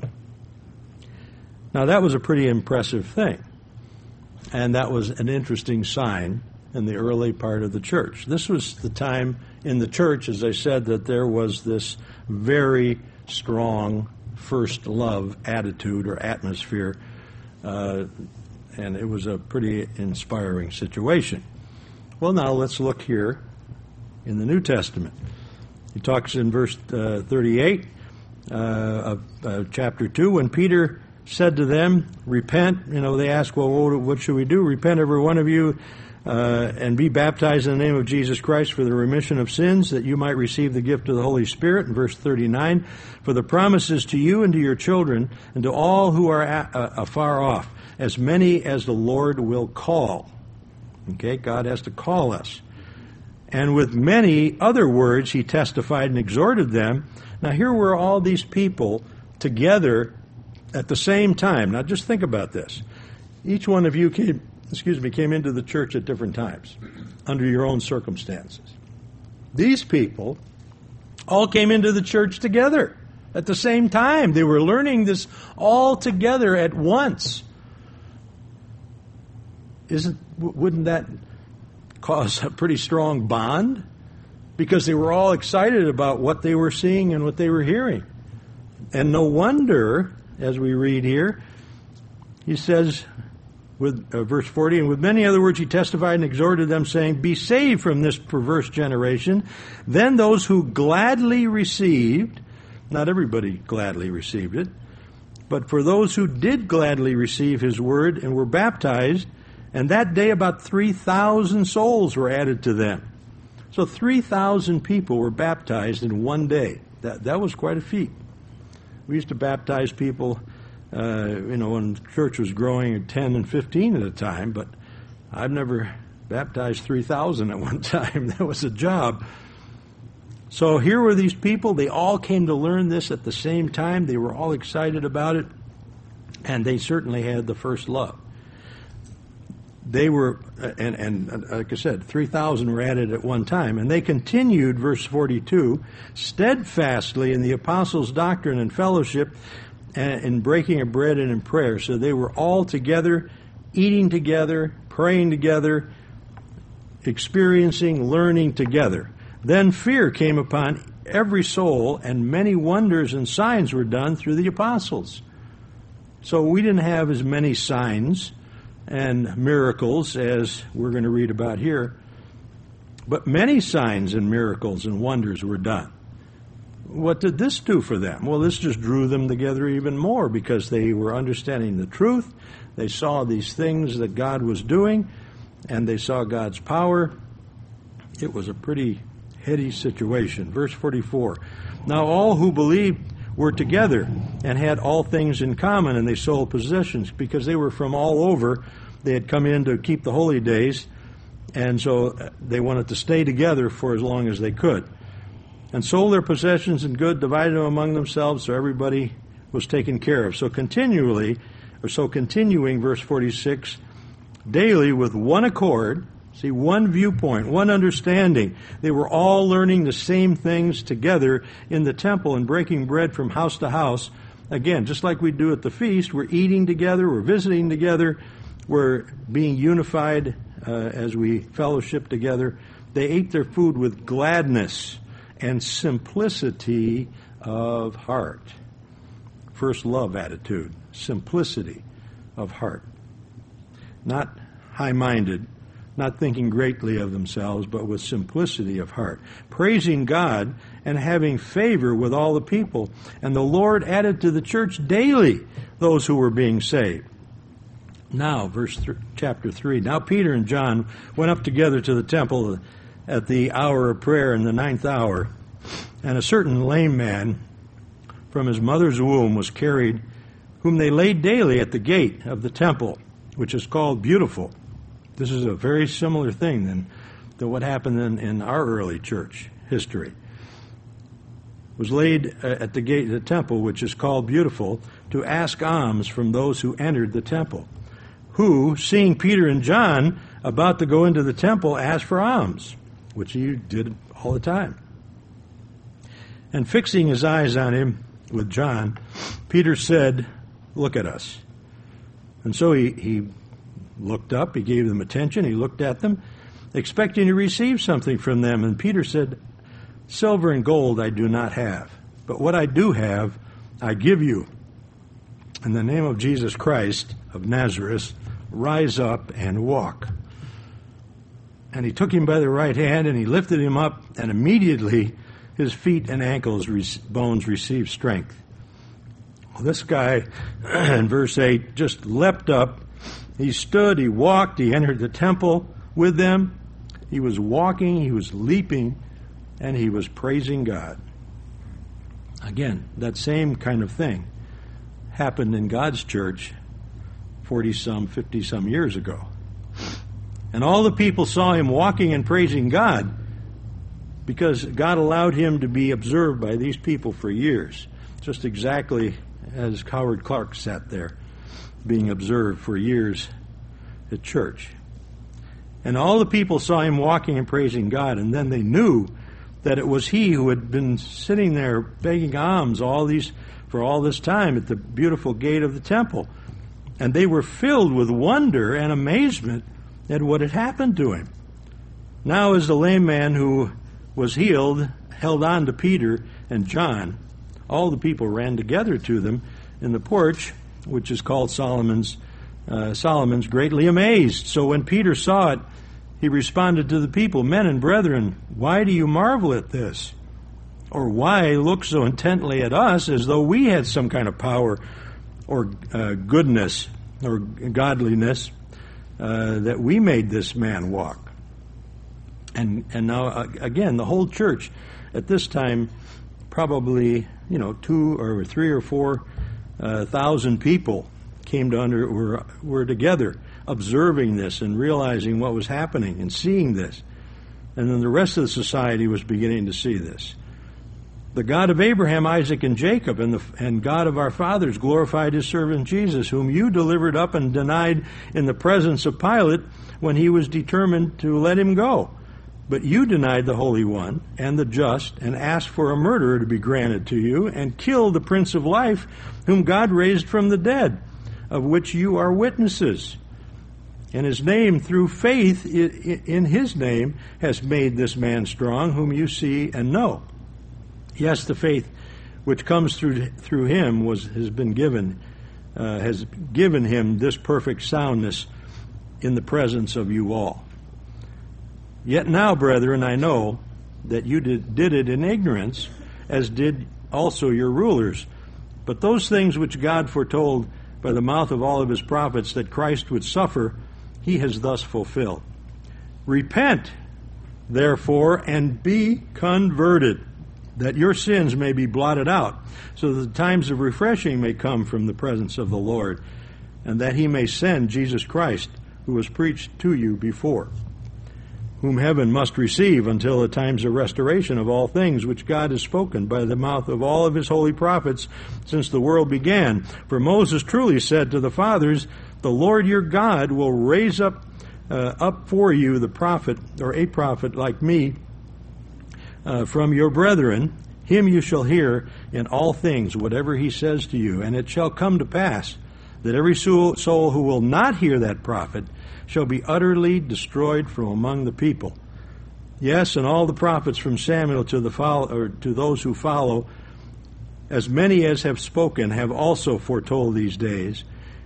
Now, that was a pretty impressive thing. And that was an interesting sign in the early part of the church. This was the time in the church, as I said, that there was this very strong first love attitude or atmosphere. Uh, and it was a pretty inspiring situation. Well, now let's look here in the New Testament. He talks in verse uh, thirty-eight uh, of uh, chapter two, when Peter said to them, "Repent." You know, they asked, "Well, what, what should we do?" "Repent, every one of you, uh, and be baptized in the name of Jesus Christ for the remission of sins, that you might receive the gift of the Holy Spirit." In verse thirty-nine, "For the promise is to you and to your children and to all who are a- a- afar off, as many as the Lord will call." Okay, God has to call us. "And with many other words he testified and exhorted them." Now here were all these people together at the same time. Now just think about this. Each one of you came, excuse me, came into the church at different times, under your own circumstances. These people all came into the church together at the same time. They were learning this all together at once. Isn't, wouldn't that cause a pretty strong bond? Because they were all excited about what they were seeing and what they were hearing. And no wonder, as we read here, he says, with uh, verse forty, "And with many other words he testified and exhorted them, saying, Be saved from this perverse generation. Then those who gladly received," not everybody gladly received it, but for those who did gladly receive his word and were baptized, and that day about three thousand souls were added to them. So three thousand people were baptized in one day. That that was quite a feat. We used to baptize people, uh, you know, when the church was growing at ten and fifteen at a time, but I've never baptized three thousand at one time. That was a job. So here were these people. They all came to learn this at the same time. They were all excited about it, and they certainly had the first love. They were, and, and like I said, three thousand were added at one time. And they continued, verse forty-two, steadfastly in the apostles' doctrine and fellowship, and in breaking of bread and in prayer. So they were all together, eating together, praying together, experiencing, learning together. Then fear came upon every soul, and many wonders and signs were done through the apostles. So we didn't have as many signs and miracles as we're going to read about here, but many signs and miracles and wonders were done. What did this do for them? Well, this just drew them together even more because they were understanding the truth. They saw these things that God was doing, and they saw God's power. It was a pretty heady situation. Verse forty-four, now all who believed were together and had all things in common, and they sold possessions because they were from all over. They had come in to keep the holy days, and so they wanted to stay together for as long as they could. And sold their possessions and good, divided them among themselves, so everybody was taken care of. So continually, or so continuing, verse forty-six, daily with one accord, see, one viewpoint, one understanding. They were all learning the same things together in the temple and breaking bread from house to house. Again, just like we do at the feast, we're eating together, we're visiting together, we're being unified uh, as we fellowship together. They ate their food with gladness and simplicity of heart. First love attitude, simplicity of heart. Not high-minded, not thinking greatly of themselves, but with simplicity of heart, praising God and having favor with all the people. And the Lord added to the church daily those who were being saved. Now, verse th- chapter three, now Peter and John went up together to the temple at the hour of prayer in the ninth hour, and a certain lame man from his mother's womb was carried, whom they laid daily at the gate of the temple, which is called Beautiful. This is a very similar thing than, than what happened in, in our early church history. Was laid at the gate of the temple, which is called Beautiful, to ask alms from those who entered the temple, who, seeing Peter and John about to go into the temple, asked for alms, which he did all the time. And fixing his eyes on him with John, Peter said, look at us. And so he, he looked up, he gave them attention, he looked at them, expecting to receive something from them. And Peter said, silver and gold I do not have, but what I do have, I give you. In the name of Jesus Christ of Nazareth, rise up and walk. And he took him by the right hand, and he lifted him up, and immediately his feet and ankles bones received strength. Well, this guy, in verse eight, just leapt up. He stood, he walked, he entered the temple with them. He was walking, he was leaping, and he was praising God. Again, that same kind of thing happened in God's church forty-some, fifty-some years ago. And all the people saw him walking and praising God because God allowed him to be observed by these people for years, just exactly as Howard Clark sat there being observed for years at church. And all the people saw him walking and praising God, and then they knew that it was he who had been sitting there begging alms all these for all this time at the beautiful gate of the temple. And they were filled with wonder and amazement at what had happened to him. Now as the lame man who was healed held on to Peter and John, all the people ran together to them in the porch, which is called Solomon's, uh, Solomon's, greatly amazed. So when Peter saw it, he responded to the people, men and brethren, why do you marvel at this? Or why look so intently at us as though we had some kind of power or uh, goodness or godliness uh, that we made this man walk? And and now, uh, again, the whole church at this time, probably, you know, two or three or four uh, thousand people came to under, were, were together observing this and realizing what was happening and seeing this. And then the rest of the society was beginning to see this. The God of Abraham, Isaac, and Jacob, and the and God of our fathers glorified his servant Jesus, whom you delivered up and denied in the presence of Pilate when he was determined to let him go. But you denied the Holy One and the just, and asked for a murderer to be granted to you, and killed the Prince of Life, whom God raised from the dead, of which you are witnesses. And his name, through faith in his name, has made this man strong, whom you see and know. Yes, the faith which comes through through him was has been given, uh, has given him this perfect soundness in the presence of you all. Yet now, brethren, I know that you did, did it in ignorance, as did also your rulers. But those things which God foretold by the mouth of all of his prophets that Christ would suffer, he has thus fulfilled. Repent, therefore, and be converted, that your sins may be blotted out, so that the times of refreshing may come from the presence of the Lord, and that he may send Jesus Christ, who was preached to you before, whom heaven must receive until the times of restoration of all things, which God has spoken by the mouth of all of his holy prophets since the world began. For Moses truly said to the fathers, the Lord your God will raise up uh, up for you the prophet, or a prophet like me, uh, from your brethren. Him you shall hear in all things, whatever he says to you. And it shall come to pass that every soul, soul who will not hear that prophet shall be utterly destroyed from among the people. Yes, and all the prophets from Samuel to the follow, or to those who follow, as many as have spoken, have also foretold these days.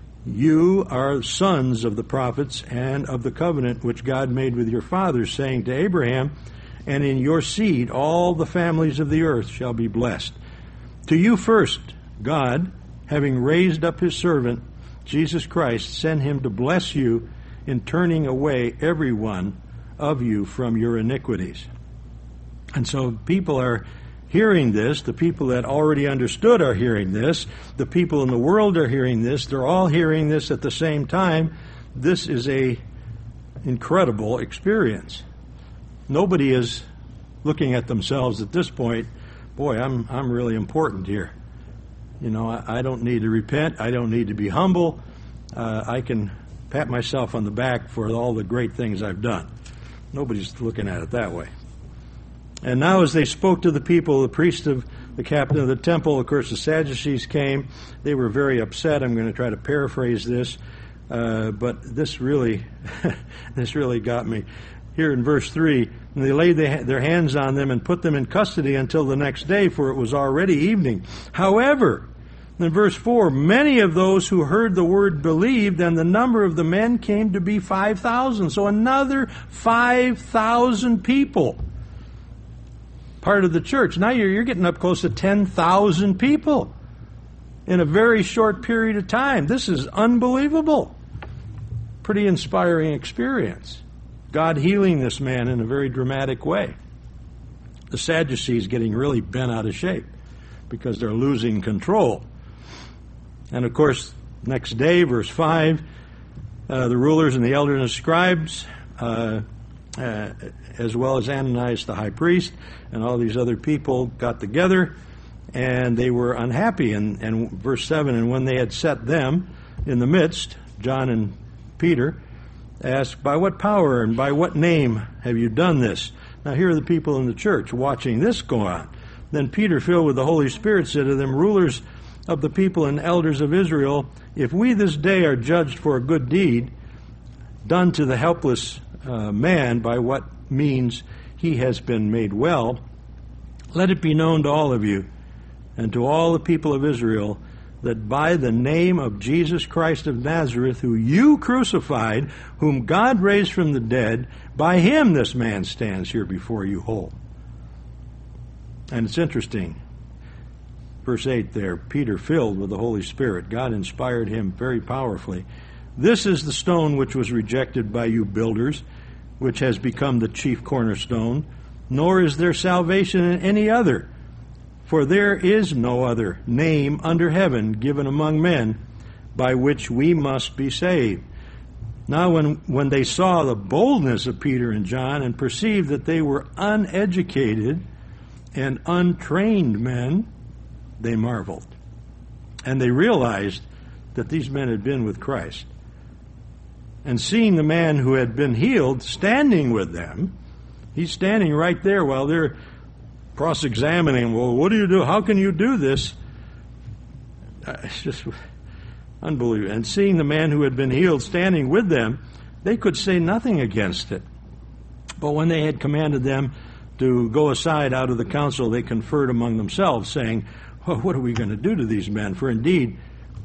You are sons of the prophets and of the covenant which God made with your fathers, saying to Abraham, and in your seed all the families of the earth shall be blessed. To you first, God, having raised up his servant, Jesus Christ, sent him to bless you in turning away every one of you from your iniquities. And so people are hearing this. The people that already understood are hearing this. The people in the world are hearing this. They're all hearing this at the same time. This is a incredible experience. Nobody is looking at themselves at this point, boy, I'm I'm really important here. You know, I, I don't need to repent. I don't need to be humble. Uh, I can pat myself on the back for all the great things I've done. Nobody's looking at it that way. And now as they spoke to the people, the priest of the captain of the temple, of course the Sadducees came. They were very upset. I'm going to try to paraphrase this. Uh, but this really, this really got me. Here in verse three, and they laid their hands on them and put them in custody until the next day, for it was already evening. However, in verse four, many of those who heard the word believed, and the number of the men came to be five thousand. So another five thousand people, part of the church. Now you're, you're getting up close to ten thousand people in a very short period of time. This is unbelievable. Pretty inspiring experience. God healing this man in a very dramatic way. The Sadducees getting really bent out of shape because they're losing control. And of course, next day, verse five, uh, the rulers and the elders and the scribes, uh, uh, as well as Ananias the high priest, and all these other people got together, and they were unhappy. And, and verse seven, and when they had set them in the midst, John and Peter asked, by what power and by what name have you done this? Now here are the people in the church watching this go on. Then Peter, filled with the Holy Spirit, said to them, rulers of the people and elders of Israel, if we this day are judged for a good deed done to the helpless uh, man, by what means he has been made well, let it be known to all of you and to all the people of Israel that by the name of Jesus Christ of Nazareth, who you crucified, whom God raised from the dead, by him this man stands here before you whole. And it's interesting. Verse eight there, Peter filled with the Holy Spirit. God inspired him very powerfully. This is the stone which was rejected by you builders, which has become the chief cornerstone. Nor is there salvation in any other. For there is no other name under heaven given among men by which we must be saved. Now when, when they saw the boldness of Peter and John and perceived that they were uneducated and untrained men, they marveled. And they realized that these men had been with Christ. And seeing the man who had been healed standing with them, he's standing right there while they're cross-examining, well, what do you do? How can you do this? Uh, it's just unbelievable. And seeing the man who had been healed standing with them, they could say nothing against it. But when they had commanded them to go aside out of the council, they conferred among themselves, saying, well, what are we going to do to these men? For indeed,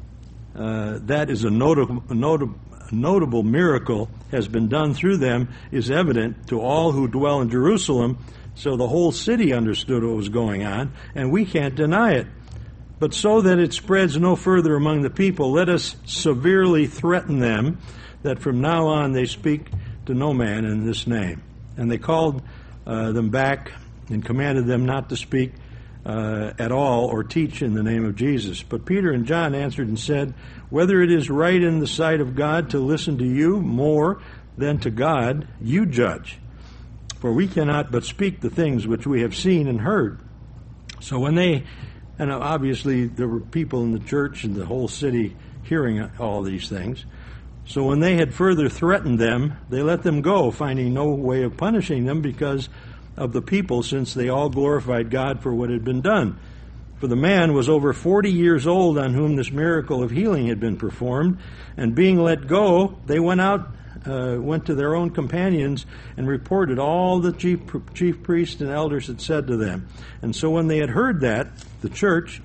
uh, that is a notable, notable, notable miracle has been done through them, is evident to all who dwell in Jerusalem. So the whole city understood what was going on, and we can't deny it. But so that it spreads no further among the people, let us severely threaten them that from now on they speak to no man in this name. And they called uh, them back and commanded them not to speak uh, at all or teach in the name of Jesus. But Peter and John answered and said, whether it is right in the sight of God to listen to you more than to God, you judge. For we cannot but speak the things which we have seen and heard. So when they, and obviously there were people in the church and the whole city hearing all these things. So when they had further threatened them, they let them go, finding no way of punishing them because of the people, since they all glorified God for what had been done. For the man was over forty years old on whom this miracle of healing had been performed, and being let go, they went out, uh, went to their own companions and reported all the chief, chief priests and elders had said to them. And so when they had heard that, the church,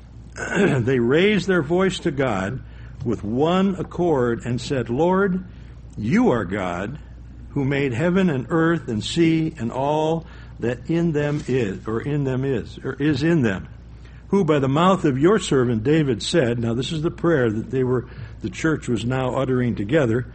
they raised their voice to God with one accord and said, Lord, you are God, who made heaven and earth and sea and all that in them is, or in them is, or is in them, who by the mouth of your servant David said, now this is the prayer that they were, the church was now uttering together,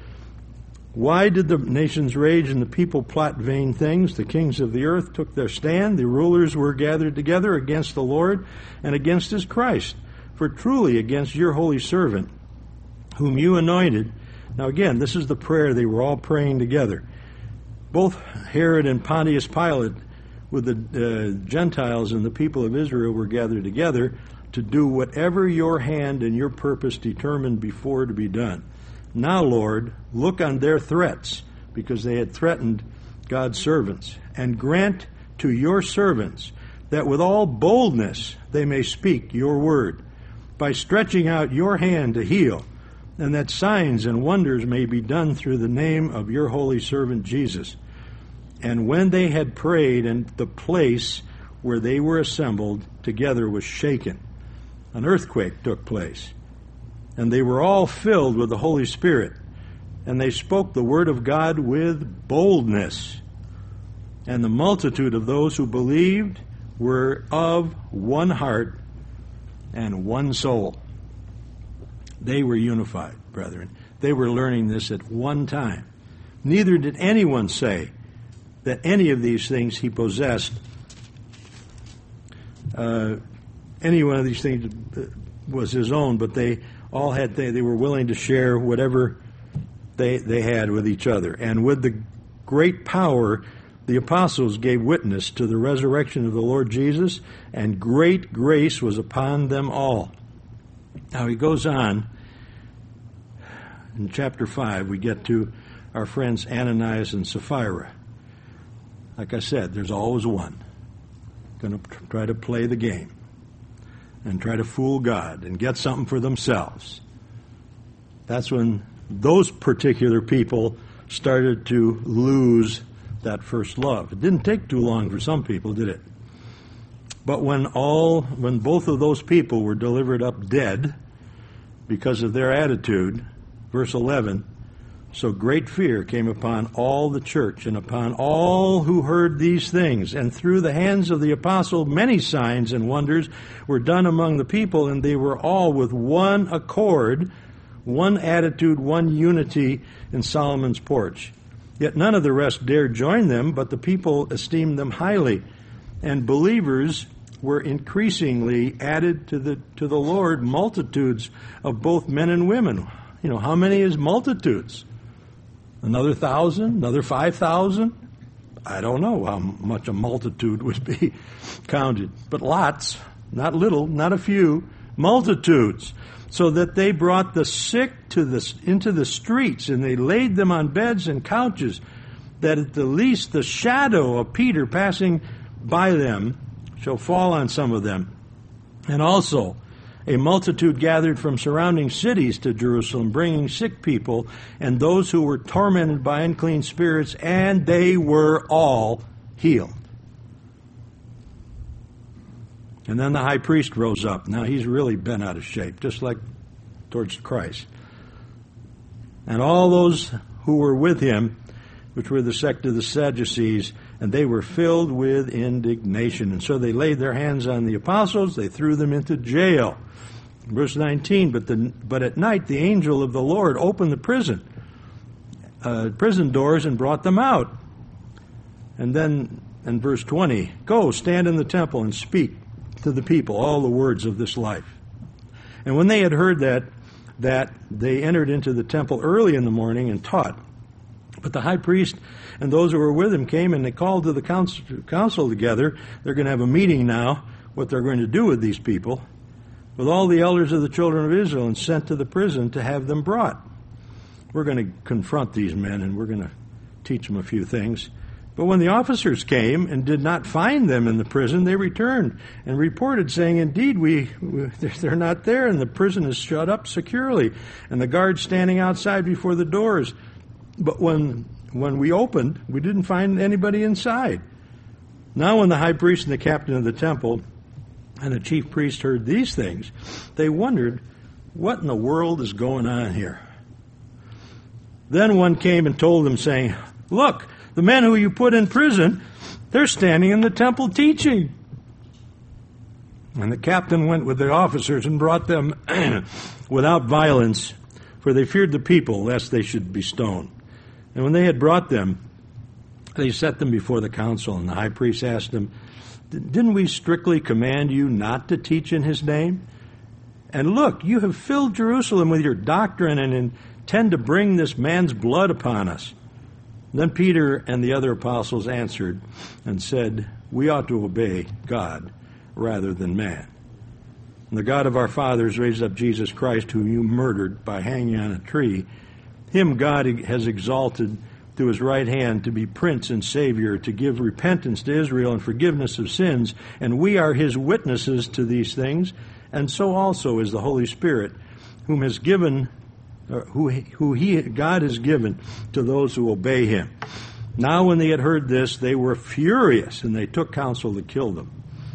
why did the nations rage and the people plot vain things? The kings of the earth took their stand, the rulers were gathered together against the Lord and against his Christ, for truly against your holy servant, whom you anointed. Now again, this is the prayer they were all praying together. Both Herod and Pontius Pilate with the uh, Gentiles and the people of Israel were gathered together to do whatever your hand and your purpose determined before to be done. Now, Lord, look on their threats, because they had threatened God's servants, and grant to your servants that with all boldness they may speak your word, by stretching out your hand to heal, and that signs and wonders may be done through the name of your holy servant Jesus. And when they had prayed, and the place where they were assembled together was shaken, an earthquake took place, and they were all filled with the Holy Spirit, and they spoke the word of God with boldness. And the multitude of those who believed were of one heart and one soul. They were unified, brethren. They were learning this at one time. Neither did anyone say that any of these things he possessed, uh, any one of these things was his own, but they all had, they, they were willing to share whatever they, they had with each other. And with the great power, the apostles gave witness to the resurrection of the Lord Jesus, and great grace was upon them all. Now he goes on, in chapter five, we get to our friends Ananias and Sapphira. Like I said, there's always one going to try to play the game and try to fool God and get something for themselves. That's when those particular people started to lose that first love. It didn't take too long for some people, did it? But when all, when both of those people were delivered up dead because of their attitude, verse eleven, so great fear came upon all the church and upon all who heard these things. And through the hands of the apostle, many signs and wonders were done among the people, and they were all with one accord, one attitude, one unity in Solomon's porch. Yet none of the rest dared join them, but the people esteemed them highly. And believers were increasingly added to the to the Lord, multitudes of both men and women. You know, how many is multitudes? Another thousand? Another five thousand? I don't know how much a multitude would be counted. But lots, not little, not a few, multitudes. So that they brought the sick to the, into the streets, and they laid them on beds and couches, that at the least the shadow of Peter passing by them shall fall on some of them. And also a multitude gathered from surrounding cities to Jerusalem, bringing sick people and those who were tormented by unclean spirits, and they were all healed. And then the high priest rose up. Now he's really bent out of shape, just like towards Christ. And all those who were with him, which were the sect of the Sadducees, and they were filled with indignation. And so they laid their hands on the apostles, they threw them into jail. Verse nineteen, but, the, but at night the angel of the Lord opened the prison, uh, prison doors and brought them out. And then in verse twenty, go, stand in the temple and speak to the people all the words of this life. And when they had heard that, that they entered into the temple early in the morning and taught. But the high priest and those who were with him came and they called to the council, council together. They're going to have a meeting now, what they're going to do with these people, with all the elders of the children of Israel, and sent to the prison to have them brought. We're going to confront these men and we're going to teach them a few things. But when the officers came and did not find them in the prison, they returned and reported, saying, indeed, we, we they're not there, and the prison is shut up securely, and the guards standing outside before the doors. But when when we opened, we didn't find anybody inside. Now when the high priest and the captain of the temple and the chief priest heard these things, they wondered, what in the world is going on here? Then one came and told them, saying, look, the men who you put in prison, they're standing in the temple teaching. And the captain went with the officers and brought them without violence, for they feared the people, lest they should be stoned. And when they had brought them, they set them before the council. And the high priest asked them, didn't we strictly command you not to teach in his name? And look, you have filled Jerusalem with your doctrine and intend to bring this man's blood upon us. Then Peter and the other apostles answered and said, we ought to obey God rather than man. And the God of our fathers raised up Jesus Christ, whom you murdered by hanging on a tree. Him God has exalted to his right hand to be Prince and Savior, to give repentance to Israel and forgiveness of sins. And we are his witnesses to these things, and so also is the Holy Spirit, whom has given Uh, who, who he, God has given to those who obey him. Now when they had heard this, they were furious, and they took counsel to kill them.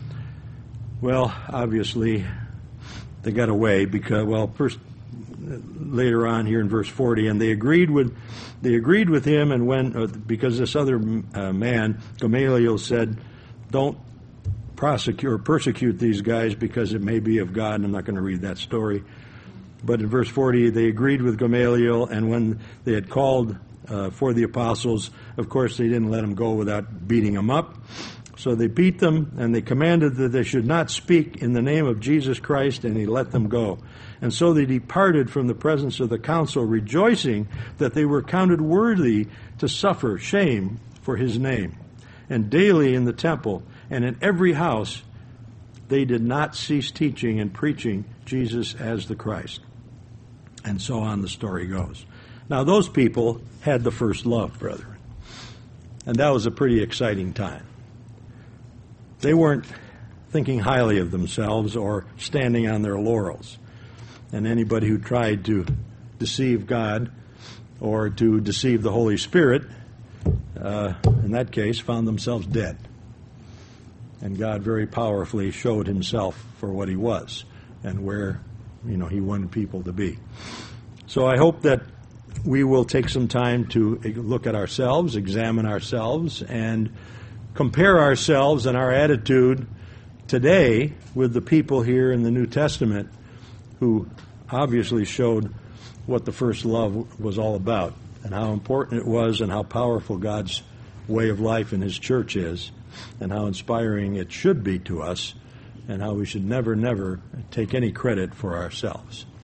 Well, obviously, they got away because, well, first, later on here in verse forty, and they agreed with, they agreed with him, and when, uh, because this other uh, man, Gamaliel, said, don't prosecute or persecute these guys because it may be of God, and I'm not going to read that story. But in verse forty, they agreed with Gamaliel, and when they had called uh, for the apostles, of course, they didn't let them go without beating them up. So they beat them, and they commanded that they should not speak in the name of Jesus Christ, and he let them go. And so they departed from the presence of the council, rejoicing that they were counted worthy to suffer shame for his name. And daily in the temple and in every house, they did not cease teaching and preaching Jesus as the Christ. And so on the story goes. Now those people had the first love, brethren. And that was a pretty exciting time. They weren't thinking highly of themselves or standing on their laurels. And anybody who tried to deceive God or to deceive the Holy Spirit, uh, in that case, found themselves dead. And God very powerfully showed himself for what he was and where, you know, he wanted people to be. So I hope that we will take some time to look at ourselves, examine ourselves, and compare ourselves and our attitude today with the people here in the New Testament who obviously showed what the first love was all about and how important it was and how powerful God's way of life in his church is, and how inspiring it should be to us, and how we should never, never take any credit for ourselves.